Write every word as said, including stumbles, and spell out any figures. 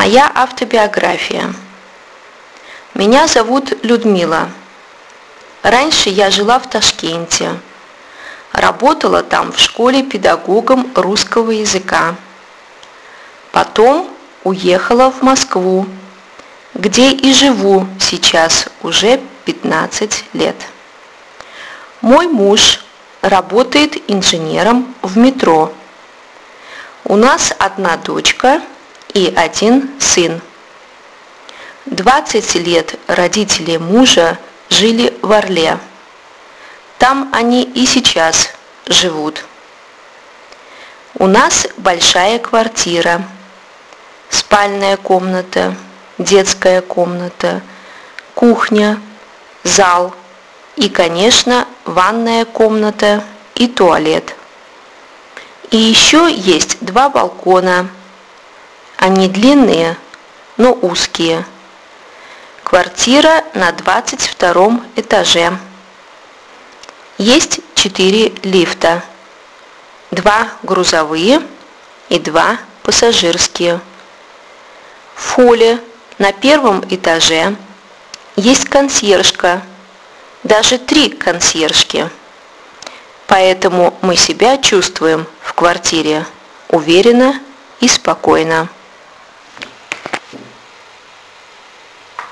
Моя автобиография. Меня зовут Людмила. Раньше я жила в Ташкенте. Работала там в школе педагогом русского языка. Потом уехала в Москву, где и живу сейчас уже пятнадцать лет. Мой муж работает инженером в метро. У нас одна дочка и один сын. двадцать лет родители мужа жили в Орле. Там они и сейчас живут. У нас большая квартира, спальная комната, детская комната, кухня, зал и, конечно, ванная комната и туалет. И еще есть два балкона. Они длинные, но узкие. Квартира на двадцать втором этаже. Есть четыре лифта. Два грузовые и два пассажирские. В холле на первом этаже есть консьержка, даже три консьержки. Поэтому мы себя чувствуем в квартире уверенно и спокойно.